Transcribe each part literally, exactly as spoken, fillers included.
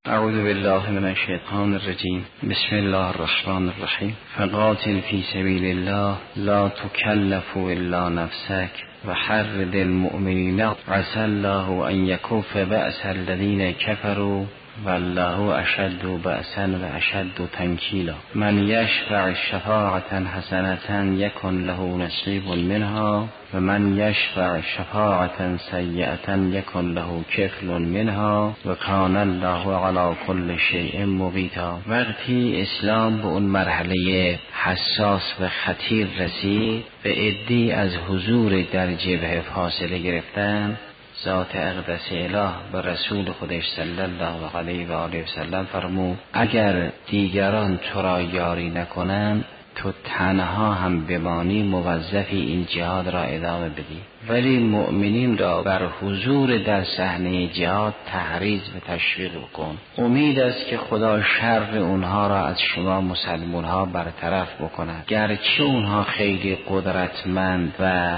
اعوذ بالله من الشیطان الرجیم. بسم الله الرحمن الرحیم. فقاتل فی سبیل الله لا تکلف الا نفسك وحرض المؤمنین عسى الله ان یکف بأس الذین کفروا والله اشد بأسا و اشد تنکیلا. من یشفع شفاعة حسنة یکن له نصیب منها و من یشفع شفاعة سیئة یکن له کفل منها و کان الله علی کل شیء مقیتا. وقتی اسلام به اون مرحله حساس و خطیر رسید و عده‌ای از حضور در جبهه فاصله گرفتن، ذات اقدس اله به رسول خودش صلی الله علیه و آله و سلم فرمود اگر دیگران تو را یاری نکنند تو تنها هم بمانی موظفی این جهاد را ادامه بدی، ولی مؤمنین را بر حضور در صحنه جهاد تحریض و تشویق بکن. امید است که خدا شر اونها را از شما مسلمان ها برطرف بکند. گرچه اونها خیلی قدرتمند و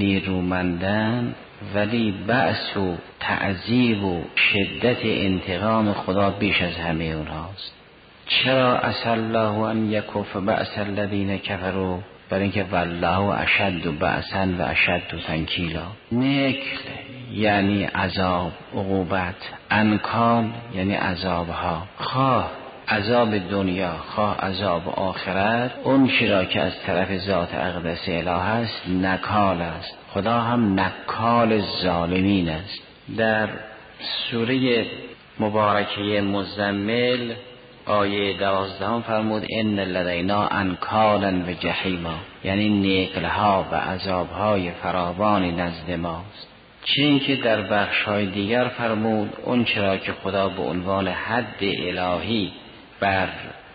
نیرومندند، ولی بأس و تعذیب و شدت انتقام خدا بیش از همه اونهاست. چرا عسى الله ان یکف بأس الذین کفروا؟ برای اینکه والله اشد بأسا و اشد تنکیلا. نکل یعنی عذاب، عقوبت. انکال یعنی عذابها، خواه عذاب دنیا خواه عذاب آخرت. اون چرا که از طرف ذات اقدس اله است نکال است. خدا هم نکال ظالمین است. در سوره مبارکه مزمل آیه دوازدهم فرمود ان لدینا انکالا و جحیما، یعنی نکلها و عذابهای فراوانی نزد ماست. چون که در بخش‌های دیگر فرمود اون چرا که خدا به عنوان حد الهی بر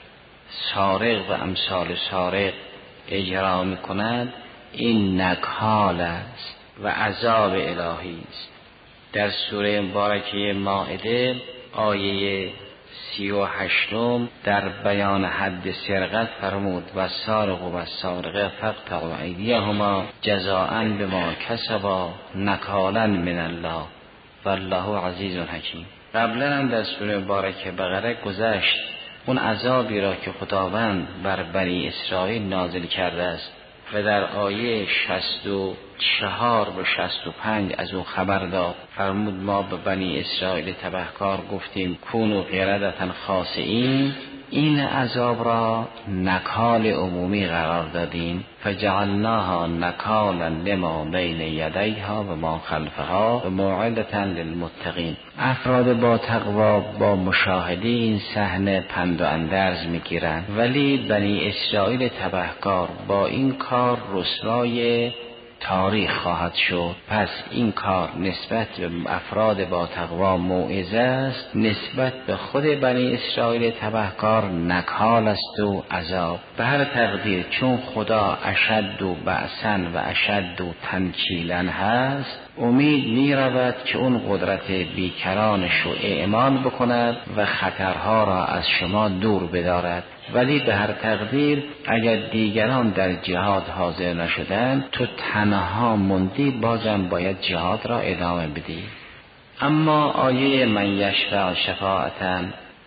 سارق و امثال سارق اجرا می‌کند، این نکال است و عذاب الهی است. در سوره مبارکه مائده آیه سی و هشتم در بیان حد سرقت فرمود و سارق و سارقه فاقطعوا ایدیهما جزاء بما کسبا نکالا من الله والله عزیز حکیم. قبلا هم در سوره مبارکه بقره گذشت اون عذابی را که خداوند بر بنی اسرائیل نازل کرده است و در آیه شصت و چهار و شصت و پنج از او خبر داد. فرمود ما به بنی اسرائیل تبهکار گفتیم کونوا قردة خاسئین، این عذاب را نکال عمومی قرار دادیم. فجعلناها نکالا لما بین یدیها و ما خلفها و موعظة للمتقین. افراد با تقوا با مشاهده این صحنه پند و اندرز میگیرند، ولی بنی اسرائیل تبهکار با این کار رسوای تاریخ خواهد شد. پس این کار نسبت به افراد با تقوا موعظه است، نسبت به خود بنی اسرائیل تبهکار نکال است و عذاب. به هر تقدیر چون خدا اشد و بأسا و اشد و تنکیلا هست، امید می رود که اون قدرت بیکرانش رو اعمال بکند و خطرها را از شما دور بدارد. ولی به هر تقدیر اگر دیگران در جهاد حاضر نشدند تو تنها موندی، بازم باید جهاد را ادامه بدی. اما آیه من یشفع شفاعة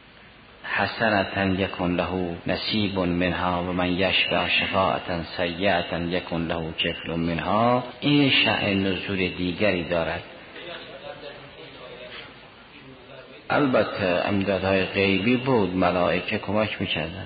حسنة یکن له نصیب منها و من یشفع شفاعة سیئة یکن له کفل منها، این شأن نزول دیگری دارد. البته امدادهای غیبی بود، ملائکه کمک میکردن.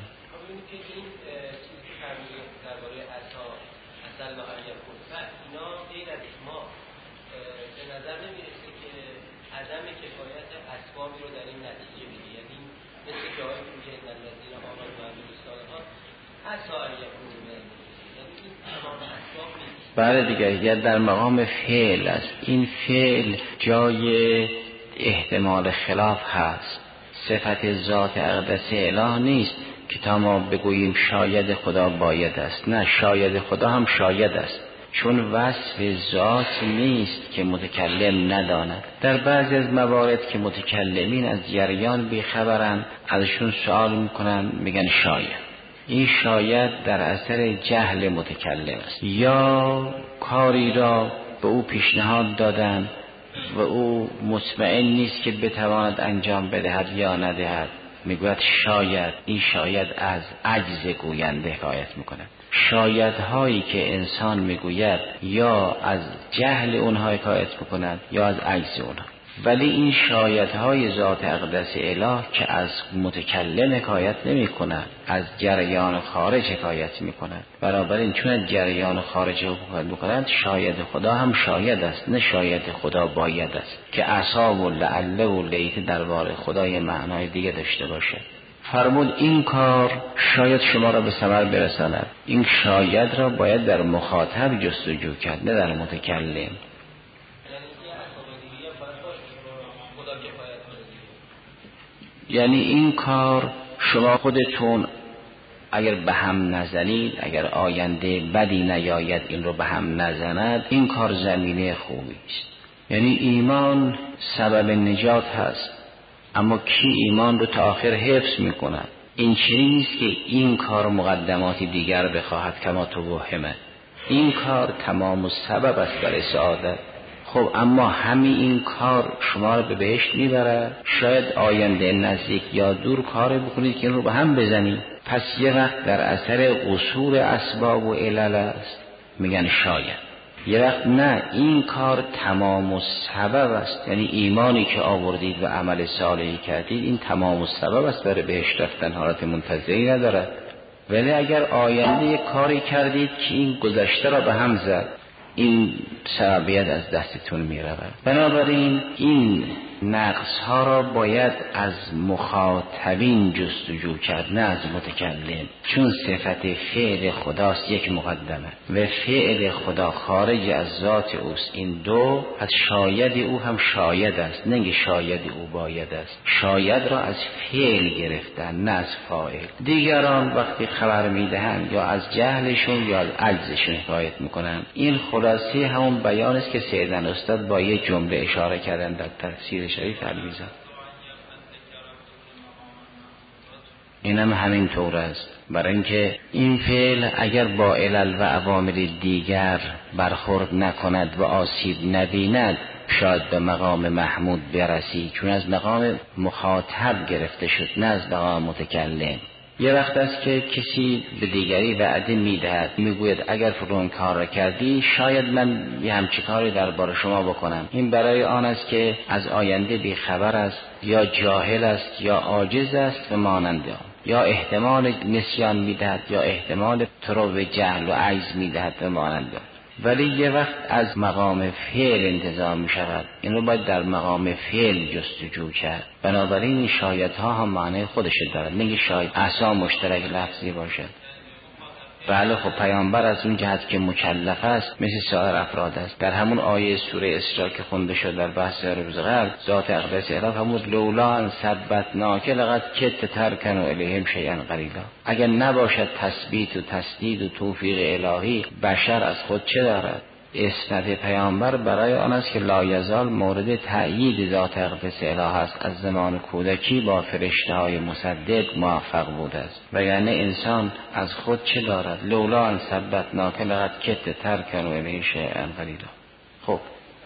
بله دیگه، یا در مقام فعل است. این فعل جای احتمال خلاف هست. صفت ذات اقدس اله نیست که تا ما بگوییم شاید خدا باید است. نه، شاید خدا هم شاید است، چون وصف ذات نیست که متکلم نداند. در بعضی از موارد که متکلمین از جریان بیخبرند ازشون سوال میکنن میگن شاید. این شاید در اثر جهل متکلم است، یا کاری را به او پیشنهاد دادن و او مطمئن نیست که بتواند انجام بدهد یا ندهد، میگوید شاید. این شاید از عجز گوینده حکایت میکند. شایدهایی که انسان میگوید یا از جهل اونها حکایت میکند یا از عجز اونها. ولی این شایدهای ذات اقدس اله که از متکلم حکایت نمی کند، از جریان خارج حکایت می کند. بنابراین چون از جریان خارج حکایت می کند، شاید خدا هم شاید است، نه شاید خدا باید است که عصا و لعله و لیت درباره خدای معنای دیگه داشته باشه. فرمود این کار شاید شما را به ثمر برساند. این شاید را باید در مخاطب جستجو کرد، نه در متکلم. یعنی این کار شما خودتون اگر به هم نزنید، اگر آینده بدی نیاید این رو به هم نزند، این کار زمینه خوبی است. یعنی ایمان سبب نجات هست، اما کی ایمان رو تا آخر حفظ میکند؟ این چیزی نیست که این کار مقدماتی دیگر بخواهد کما توهمه. این کار تمام و سبب است برای سعادت. خب اما همین این کار شما رو به بهشت میبره؟ شاید آینده نزدیک یا دور کار بکنید که این رو به هم بزنید. پس یه وقت در اثر قصور اسباب و علل است، میگن شاید. یه وقت نه، این کار تمام و سبب است. یعنی ایمانی که آوردید و عمل صالحی کردید، این تمام و سبب است برای بهشت رفتن، حالت منتظری نداره. ولی اگر آینده یک کاری کردید که این گذشته را به هم زد، این سببیت از دستتون می رود. بنابراین این نقص ها را باید از مخاطبین جستجو کرد، نه از متکلم. چون صفت فعل خداست یک مقدمه و فعل خدا خارج از ذات اوست. این دو از شاید او هم شاید است، نه شاید او باید است. شاید را از فعل گرفتن، نه از فاعل. دیگران وقتی خبر می دهند یا از جهلشون یا از عجزشون حکایت میکنن. این خلاصه همون بیان است که سیدن استاد با یه جمله اشاره کردن در تفسیر شریف الویزا. اینم همین طور است. برای اینکه این فعل اگر با علل و عوامل دیگر برخورد نکند و آسیب نبیند، شاید به مقام محمود برسی، چون از مقام مخاطب گرفته شد، نه از مقام متکلم. یه وقت است که کسی به دیگری وعده میدهد، میگوید اگر فلان کار را کردی شاید من یه همچین کاری درباره شما بکنم. این برای آن است که از آینده بی خبر است، یا جاهل است، یا عاجز است و مانند آن، یا احتمال نسیان میدهد، یا احتمال ترو جهل و عجز میدهد و مانند آن. ولی یه وقت از مقام فعل انتظام می شود، این رو باید در مقام فعل جستجو کرد. بنابراین این شایدها هم معنی خودش دارد، نگه شاید اصلا مشترک لفظی باشد. بله خب پیامبر از اون جهت که مکلف است مثل سایر افراد است. در همون آیه سوره اسراء که خونده شد در بحث روز قبل، ذات اقدس اله همون لولا ان ثبتناک لقد کدت ترکن الیهم شیئا قلیلا. اگر نباشد تثبیت و تسدید و توفیق الهی، بشر از خود چه دارد؟ اسناد پیامبر برای آن است که لا یزال مورد تأیید ذات اقدس اله است. از زمان کودکی با فرشته های مصدق موفق بوده است، وگرنه انسان از خود چه دارد؟ لولا ان ثبتناک لقد کدت ترکن الیهم شیئا قلیلا. خب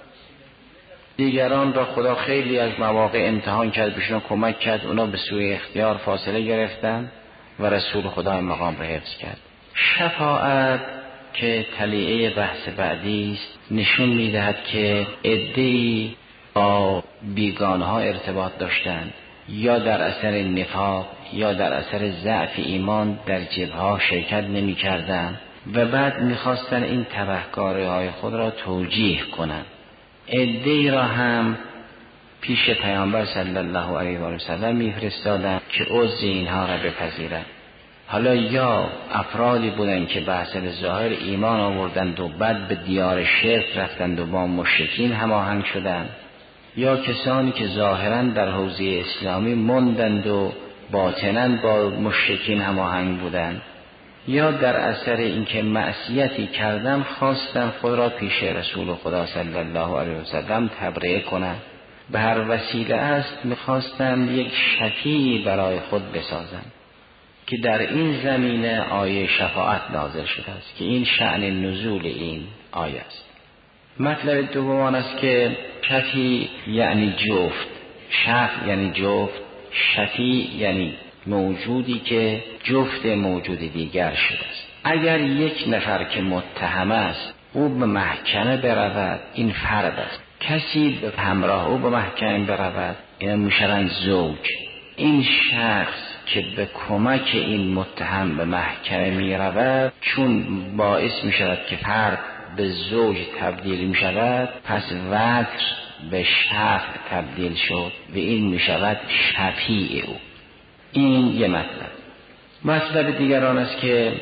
دیگران را خدا خیلی از مواقع امتحان کرد، بهشون کمک کرد، اونا به سوی اختیار فاصله گرفتن و رسول خدا مقام را حفظ کرد. شفاعت که تلیعه بحث بعدی است، نشون میدهد که عده‌ای با بیگانه ها ارتباط داشتند، یا در اثر نفاق یا در اثر ضعف ایمان در جبهه شرکت نمی کردند و بعد میخواستن این تبهکاری های خود را توجیه کنند. عده‌ای را هم پیش پیامبر صلی الله علیه و سلم میفرستادند که عذر اینها را بپذیرند. حالا یا افرادی بودند که بحث ظاهر ایمان آوردند و بعد به دیار شرک رفتند و با مشرکین هماهنگ شدند، یا کسانی که ظاهرا در حوزه اسلامی موندند و باطنا با مشرکین هماهنگ بودند، یا در اثر اینکه معصیتی کردند خواستند خود را پیش رسول خدا صلی الله علیه و سلم تبرئه کنند. به هر وسیله است میخواستند یک شفیعی برای خود بسازند که در این زمینه آیه شفاعت نازل شده است که این شأن نزول این آیه است. مطلب دوم آن است که شفی یعنی جفت، شف یعنی جفت، شفی یعنی موجودی که جفت موجود دیگر شده است. اگر یک نفر که متهم است او به محکمه برود، این فرد است. کسی به همراه او به محکمه برود، این میشوند زوج. این شخص که به کمک این متهم به محکمه می رود، چون باعث می شود که فرد به زوج تبدیل می شود، پس وتر به شفع تبدیل شد و این می شود شفیع او. این یه مطلب. مطلب دیگران است که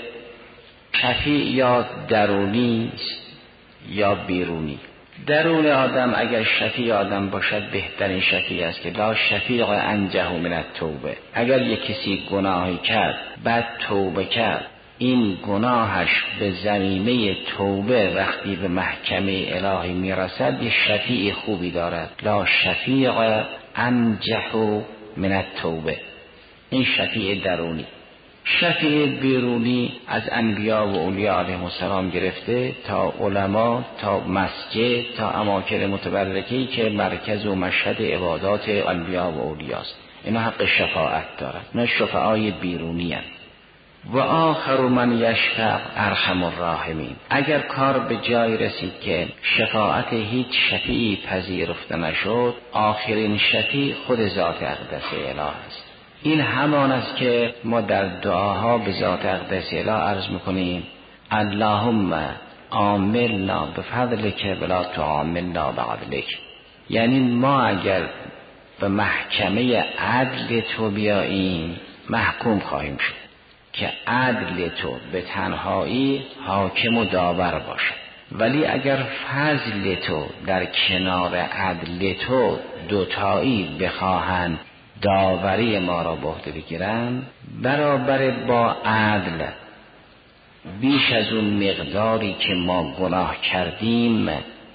شفیع یا درونی است یا بیرونی. درون آدم اگر شفیع آدم باشد بهترین شفیع است که لا شفیع انجه من التوبه. اگر یک کسی گناهی کرد بعد توبه کرد، این گناهش به زمینه توبه وقتی به محکمه الهی میرسد یه شفیع خوبی دارد. لا شفیع انجه من التوبه. این شفیع درونی. شفیع بیرونی از انبیا و اولیاء علیهم السلام گرفته تا علما، تا مسجد، تا اماکن متبرکه‌ای که مرکز و مشهد عبادات انبیا و اولیاء است. اینا حق شفاعت دارن. اینا شفعای بیرونی هستند. و آخر من یشفع ارحم الراحمین. اگر کار به جای رسید که شفاعت هیچ شفیعی پذیرفته نشد، آخرین شفیع خود ذات اقدس اله است. این همان است که ما در دعاها به ذات اقدس اله عرض میکنیم اللهم عاملنا بفضلک ولا تعاملنا بعدلک. یعنی ما اگر به محکمه عدل تو بیاییم محکوم خواهیم شد که عدل تو به تنهایی حاکم و داور باشد، ولی اگر فضل تو در کنار عدل تو دوتایی بخواهند داوری ما را به عهده بگیرن، برابر با عدل بیش از اون مقداری که ما گناه کردیم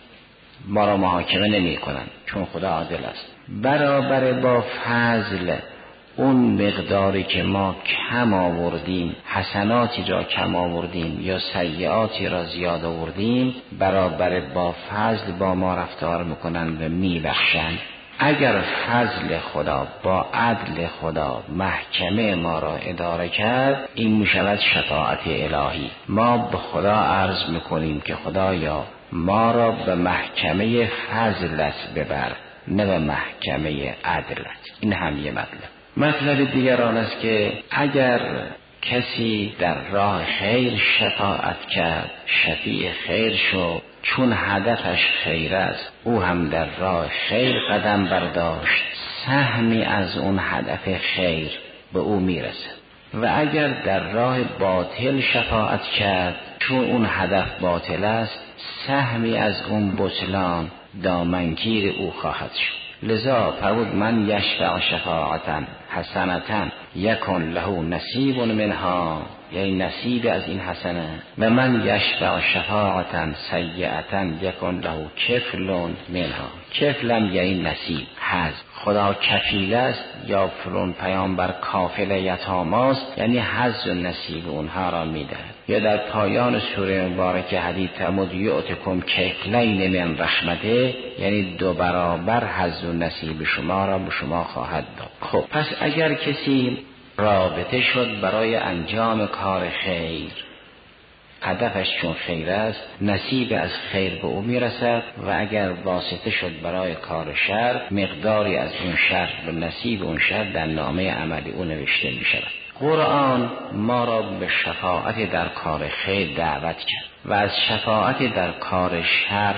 ما را محاکمه نمی کنن، چون خدا عادل است. برابر با فضل اون مقداری که ما کم آوردیم، حسناتی را کم آوردیم یا سیئاتی را زیاد آوردیم، برابر با فضل با ما رفتار میکنن و میبخشن. اگر فضل خدا با عدل خدا محکمه ما را اداره کرد، این میشود شفاعت الهی. ما به خدا عرض میکنیم که خدایا ما را به محکمه فضلت ببر، نه به محکمه عدلت. این هم یه مطلب. مطلب دیگر آن است که اگر کسی در راه خیر شفاعت کرد، شفیع خیر شد، چون هدفش خیر است، او هم در راه خیر قدم برداشت، سهمی از اون هدف خیر به او میرسه. و اگر در راه باطل شفاعت کرد، چون اون هدف باطل است، سهمی از اون بطلان دامنگیر او خواهد شد. لذا فرمود من یشفع شفاعتا حسنتا یکن له نصیب منها، یعنی نصیب از این حسنه. و من یشفع شفاعتا سیئتا یکن له کفل منها. کفلم یعنی نصیب، حظ. خدا کفیل است یا فلان پیامبر کافل یتاماست، یعنی حظ و نصیب اونها را میده. یا در پایان سوره مبارکه حدیث فرمود یؤتکم کفلین من رحمته، یعنی دو برابر حظ و نصیب شما را به شما خواهد داد. خب پس اگر کسی رابطه شد برای انجام کار خیر، هدفش چون خیر است، نصیب از خیر به او میرسد. و اگر واسطه شد برای کار شر، مقداری از اون شر به نصیب اون شر در نامه عملی او نوشته می شود. قرآن ما را به شفاعت در کار خیر دعوت کرد و از شفاعت در کار شر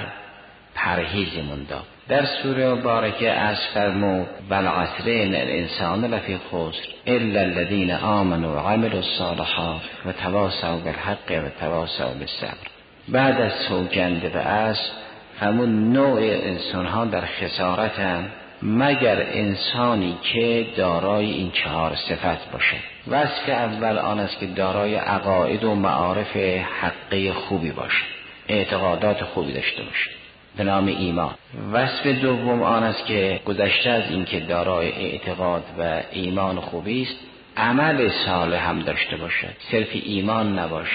پرهیزمون داد. در سوره مبارکه از فرمود والعصر ان الانسان لفی خسر الا الذين آمنوا وعملوا الصالحات وتواصوا بالحق وتواصوا بالصبر. بعد از سوگند به عصر فرمود نوع انسان ها در خسارتند مگر انسانی که دارای این چهار صفت باشه. وصف اول آن است که دارای عقاید و معارف حقی خوبی باشه، اعتقادات خوبی داشته باشه به نام ایمان. وصف دوم آن است که گذشته از این که دارای اعتقاد و ایمان خوبی است، عمل صالح هم داشته باشه، صرف ایمان نباشه.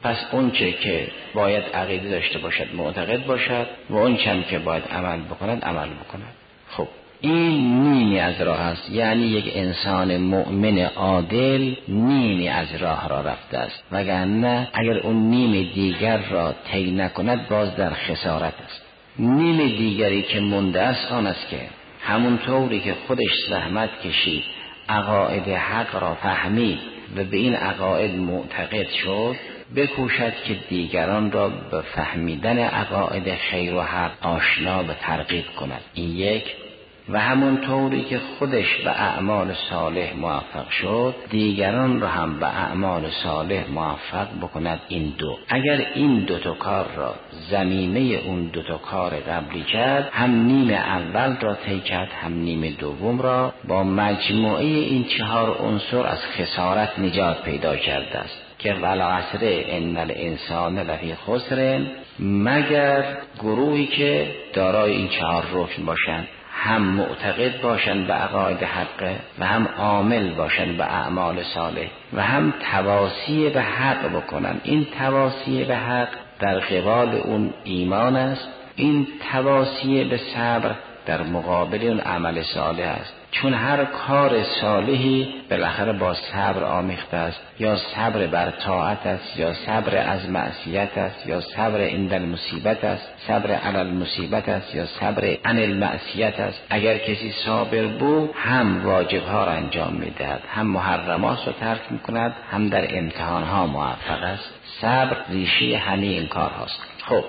پس اون چه که باید عقیده داشته باشد معتقد باشد و اون چه که باید عمل بکند عمل بکند. خب این نیمی از راه است، یعنی یک انسان مؤمن عادل نیمی از راه را رفته است، وگرنه اگر اون نیم دیگر را طی نکند باز در خسارت است. نیم دیگری که مونده است آن است که همونطوری که خودش زحمت کشید عقاید حق را فهمید و به این عقاید معتقد شد، بکوشد که دیگران را به فهمیدن عقاید خیر و حق آشنا و ترغیب کند. این یک. و همونطوری که خودش به اعمال صالح موفق شد دیگران را هم به اعمال صالح موفق بکند. این دو. اگر این دو تا کار را زمینه اون دو تا کار قبلی کرد، هم نیم اول را طی کرد هم نیم دوم را، با مجموعه این چهار عنصر از خسارت نجات پیدا کرده است که والعصر ان الانسان لفی خسر، مگر گروهی که دارای این چهار رکن باشند، هم معتقد باشند به عقاید حق و هم عامل باشند به اعمال صالح و هم تواصی به حق بکنند. این تواصی به حق در قبال اون ایمان است، این تواصی به صبر در مقابل اون عمل صالح است، چون هر کار صالحی بالاخره با صبر آمیخته است، یا صبر بر طاعت است، یا صبر از معصیت است، یا صبر عند المصیبت است، صبر علی المصیبت است، یا صبر عن المعصیت است. اگر کسی صابر بود هم واجبها را انجام میدهد، هم محرمات را ترک میکند، هم در امتحانها موفق است. صبر ریشه همه این کار هاست. خب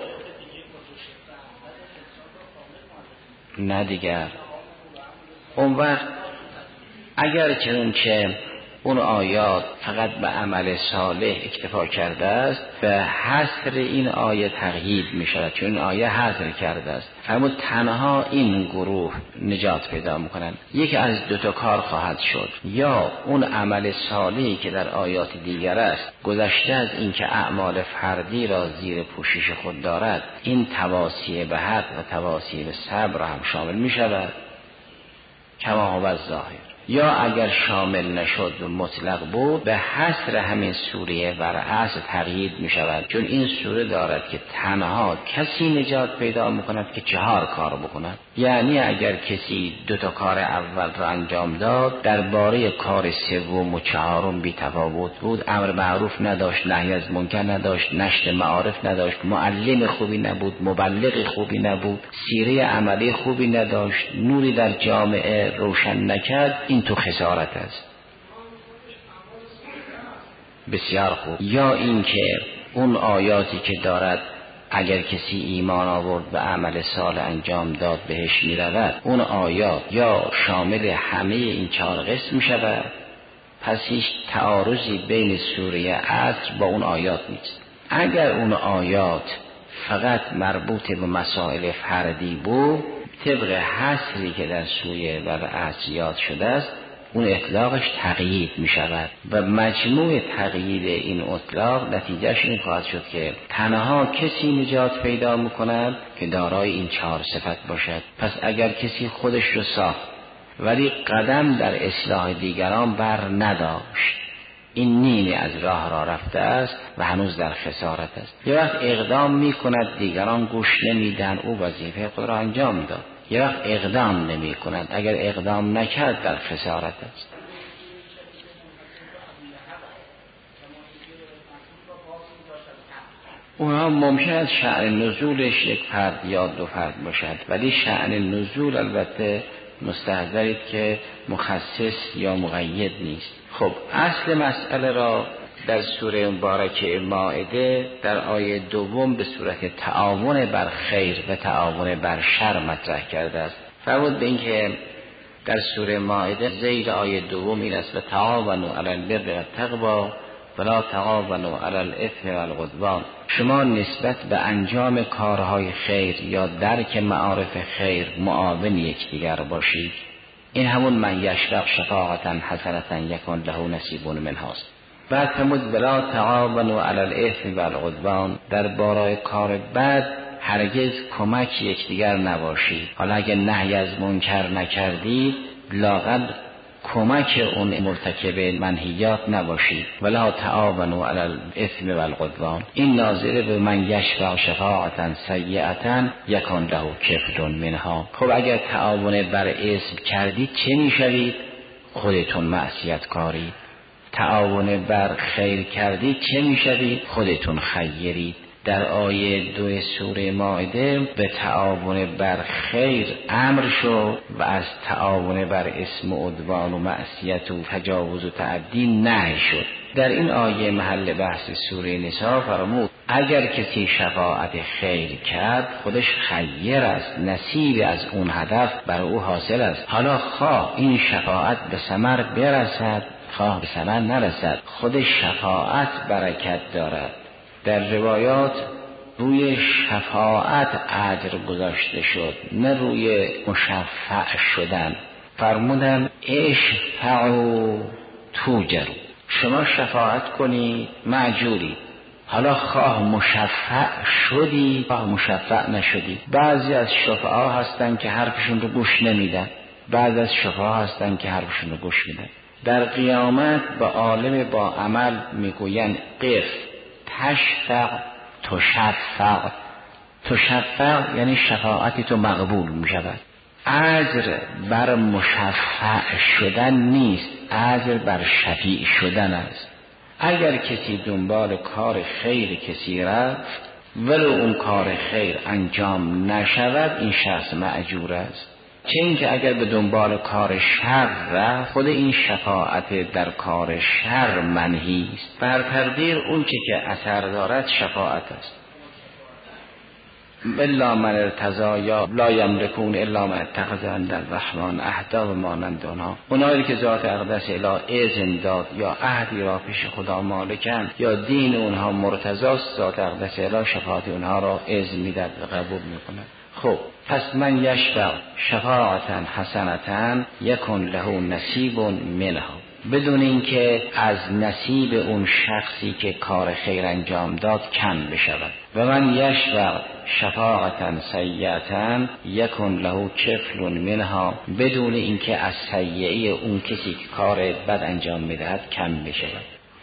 نه دیگر اون وقت اگر چنانچه اون آیات فقط به عمل صالح اکتفا کرده است، به حصر این آیه تقیید می شود، چون این آیه حصر کرده است. فرمود تنها این گروه نجات پیدا می کنند. یکی از دو تا کار خواهد شد، یا اون عمل صالحی که در آیات دیگر است گذشته از این که اعمال فردی را زیر پوشش خود دارد، این تواصی به حق و تواصی به صبر هم شامل می شود کما هو الظاهر. یا اگر شامل نشد و مطلق بود، به حصر همین سوره و رأس تقیید می شود، چون این سوره دارد که تنها کسی نجات پیدا می کند که چهار کار بکند. یعنی اگر کسی دو تا کار اول را انجام داد، درباره کار سوم و چهارم بی تفاوت بود، امر معروف نداشت، نهی از منکر نداشت، نشر معارف نداشت، معلم خوبی نبود، مبلغ خوبی نبود، سیره عملی خوبی نداشت، نوری در جامعه روشن نکرد، این تو خسارت است. بسیار خوب. یا اینکه اون آیاتی که دارد اگر کسی ایمان آورد و عمل صالح انجام داد بهش می رود، اون آیات یا شامل همه این چهار قسم می شود، پس هیچ تعارضی بین سوره عصر با اون آیات نیست. اگر اون آیات فقط مربوط به مسائل فردی بود، طبق حصری که در سوره و عصر یاد شده است، اون اطلاقش تقیید می شود و مجموع تقیید این اطلاق نتیجهش این خواهد شد که تنها کسی نجات پیدا می کند که دارای این چهار صفت باشد. پس اگر کسی خودش رو ساخت ولی قدم در اصلاح دیگران بر نداشت، این نیمی از راه را رفته است و هنوز در خسارت است. یه وقت اقدام می کند دیگران گوش نمیدن، او وظیفه خود را انجام داد. یه وقت اقدام نمی کند، اگر اقدام نکرد در خسارت است. اونها ممکن شأن نزولش یک فرد یا دو فرد باشد، ولی شأن نزول البته مستحضرید که مخصص یا مقید نیست. خب اصل مسئله را در سوره مبارکه مائده در آیه دوم به صورت تعاون بر خیر و تعاون بر شر مطرح کرده است. فرمود به این که در سوره مائده زیر آیه دوم این است: و تعاونوا علی البر والتقوی ولا تعاونوا علی الاثم والعدوان. شما نسبت به انجام کارهای خیر یا درک معارف خیر معاون یکدیگر باشید. این همون من یشفق شفاعتا حسنتا یکن له نصیب منهاست. بعد فرمود ولا تعاونوا علی الاثم والعدوان، در بارای کار بد هرگز کمک یکدیگر نباشید. حالا اگه نهی از منکر نکردید، لااقل کمک اون مرتکب منهیات نباشید. ولا تعاونوا علی الاثم والعدوان. این ناظر به من یشفع شفاعتا سیئتا یکن له کفل منها. خب اگر تعاون بر اسم کردید چه میشوید؟ خودتون معصیت کارید. تعاون بر خیر کردید چه میشوید؟ خودتون خیرید. در آیه دو سوره مائده به تعاون بر خیر امر شد و از تعاون بر اسم و عدوان و معصیت و تجاوز و تعدی نهی شد. در این آیه محل بحث سوره نساء فرمود اگر کسی شفاعت خیر کرد خودش خیر است، نصیب از اون هدف بر او حاصل است. حالا خواه این شفاعت به ثمر برسد خواه به ثمر نرسد، خود شفاعت برکت دارد. در روایات روی شفاعت اجر گذاشته شد نه روی مشفع شدن. فرمودن اشفعوا توجروا، شما شفاعت کنی مأجوری. حالا خواه مشفع شدی خواه مشفع نشدی. بعضی از شفعا هستن که حرفشون رو گوش نمیدن، بعضی از شفعا هستن که حرفشون رو گوش میدن. در قیامت به عالم با عمل میگوین قف تشفع تشفع. تشفع یعنی شفاعتی تو مقبول می شود. اجر بر مشفع شدن نیست، اجر بر شفیع شدن است. اگر کسی دنبال کار خیر کسی رفت ولو اون کار خیر انجام نشود این شخص مأجور است. چه اینکه اگر به دنبال کار شر رفت خود این شفاعت در کار شر منهی است. بر تقدیر اون چه که اثر دارد شفاعت است. الا من ارتضی یا لا یملکون الا من اتخذ عند الرحمن عهدا و مانند آنها. اونایی که ذات اقدس اله اذن داد یا عهدی را پیش خدا مالکن یا دین اونها مرتضی است، ذات اقدس اله شفاعت اونها را اذن میداد و قبول میکند. خب پس من یشفع شفاعتا حسنتا یکن له نصیب منها، بدون اینکه از نصیب اون شخصی که کار خیر انجام داد کم بشود. و من یشفع شفاعتا سیئتا یکن له کفل منها، بدون اینکه از سیئه اون کسی که کار بد انجام میدهد کم بشود.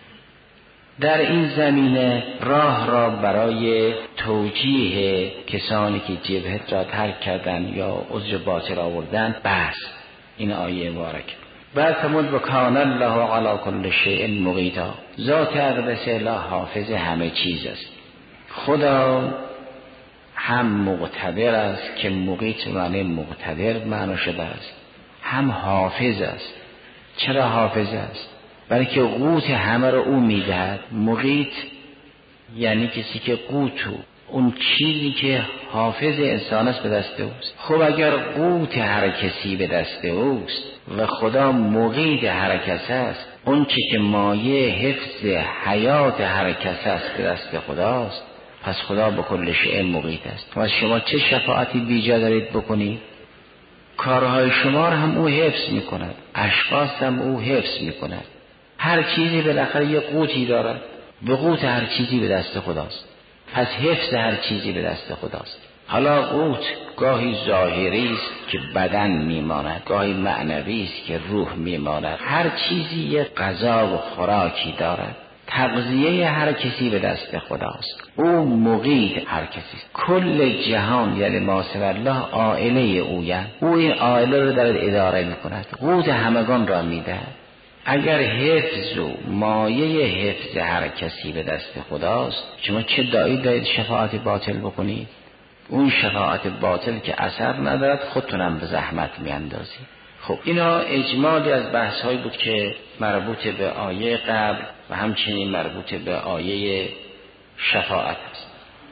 در این زمینه راه را برای توجیه کسانی که جبهت را ترک کردن یا عذر باطل آوردن بس این آیه مبارک. بعد فرمود و کان الله علی کل شیء مقیتا، ذات اقدس اله حافظ همه چیز است. خدا هم مقتدر است که مقیت معنی مقتدر معنا شده است، هم حافظ است. چرا حافظ است؟ برای که قوت همه رو او میدهد. مقیت یعنی کسی که قوتو اون چیزی که حافظ انسان است به دست اوست. خب اگر قوت هر کسی به دست اوست و خدا مقید هر کس است، اون چی که مایه حفظ حیات هر کس است به دست خداست، پس خدا به کل شیء مقید است. پس شما چه شفاعتی بیجا دارید بکنید؟ کارهای شما رو هم او حفظ میکند، اشخاص هم او حفظ میکند. هر چیزی بالاخره یه قوتی دارد، به قوت هر چیزی به دست خداست، پس حفظ هر چیزی به دست خداست. حالا قوت گاهی ظاهری است که بدن میماند، گاهی معنوی است که روح میماند. هر چیزی یه غذا و خوراکی دارد. تغذیه هر کسی به دست خداست، او مقید هر کسی. کل جهان یعنی ما سوی الله عائله اویند، او این عائله رو دارد اداره میکند، قوت همگان را میدهد. اگر حفظ و مایه حفظ هر کسی به دست خداست، شما چه دایی دارید شفاعت باطل بکنید؟ اون شفاعت باطل که اثر ندارد خودتونم به زحمت میاندازید. خب اینا اجمالی از بحث هایی بود که مربوط به آیه قبل و همچنین مربوط به آیه شفاعت است.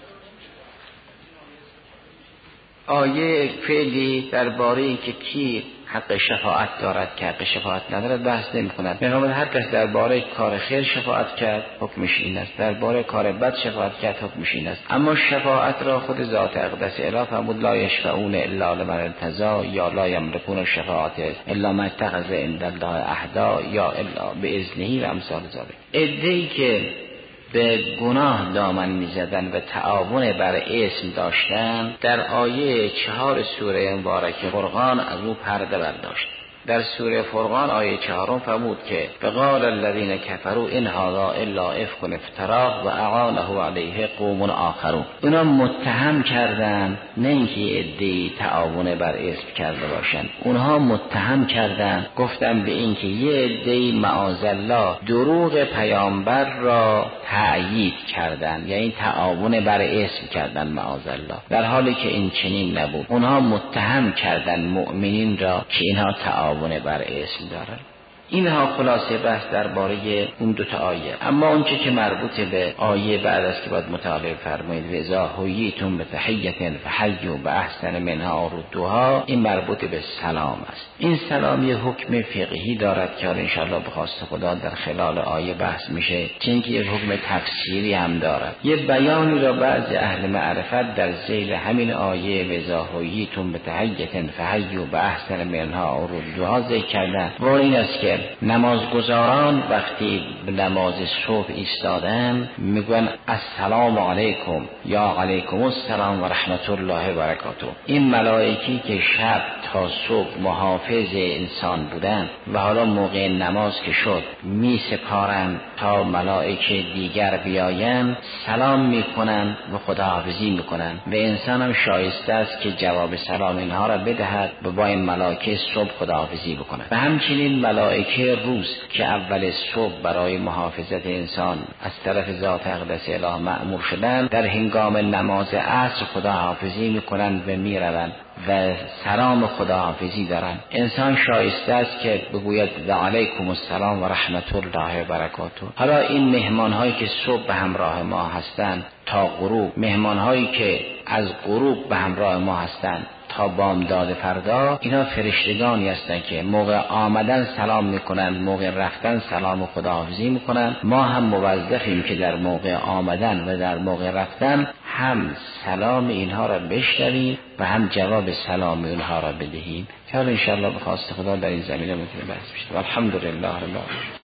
آیه فعلی درباره اینکه کی حق شفاعت دارد که حق شفاعت ندارد بحث نمی کند. پیغمبر هر کس درباره کار خیر شفاعت کرد حکمش این است، درباره کار بد شفاعت کرد حکمش این است. اما شفاعت را خود ذات اقدس اله فرمود لا یشفعون الا لمن ارتضی یا لا یملکون الشفاعت الا من اتخذ عند الله عهدا یا الا باذنه و امثال ذلک. عده‌ای که به گناه دامن میزدن و تعاون بر اسم داشتن در آیه چهار سوره مبارکه فرقان از او پرده برداشت. در سوره فرقان آیه چهارم فرمود که فقال الذين كفروا ان هذا الا افك افتراه و اعانه علیه قوم آخرون. اونا متهم کردن نه اینکه عده‌ای تعاون بر اسم کرده باشن، اونها متهم کردن گفتن به اینکه یه عده‌ای معاذالله دروغ پیامبر را تأیید کردن، یعنی تعاون بر اسم کردن معاذالله، در حالی که این چنین نبود. اونها متهم کردن مؤمنین را که اینها تعاون بر اسم دارن. اینها خلاصه بحث درباره اون دو تا آیه. اما اون چه که مربوط به آیه بعد از که باید مطالعه فرمایید و اذا حییتم بتحیة فحیوا باحسن منها او ردوها، این مربوط به سلام است. این سلام یه حکم فقهی دارد که ان شاء الله به خواست خدا در خلال آیه بحث میشه، چون که یه حکم تفسیری هم دارد. یه بیانی را بعضی اهل معرفت در ذیل همین آیه و اذا حییتم بتحیة فحیوا باحسن منها او ردوها ذکر کردن. و این است که نمازگزاران وقتی به نماز صبح ایستادن میگن السلام علیکم یا علیکم السلام و رحمت الله و برکاته. این ملائکی که شب تا صبح محافظ انسان بودن و حالا موقع نماز که شد می سپارن تا ملائکه دیگر بیاین، سلام میکنن و خداحافظی میکنن و انسان هم شایسته است که جواب سلام اینها را بدهد و با این ملائکه صبح خداحافظی بکنن. و همچنین ملائکه که روز که اول صبح برای محافظت انسان از طرف ذات اقدس اله مأمور شدن، در هنگام نماز عصر خداحافظی میکنن و میروند و سلام خداحافظی دارن. انسان شایسته است که بگوید و علیکم السلام و رحمت الله و برکاته. حالا این مهمان هایی که صبح به همراه ما هستند تا غروب، مهمان هایی که از غروب به همراه ما هستند تا بامداد فردا، اینا فرشتگانی هستن که موقع آمدن سلام میکنن، موقع رفتن سلام و خداحافظی میکنن. ما هم موظفیم که در موقع آمدن و در موقع رفتن هم سلام اینها را بشنویم و هم جواب سلام اینها را بدهیم که حالا انشاءالله به خواست خدا در این زمینه میتونه بحث بشه. الحمدلله رب العالمین.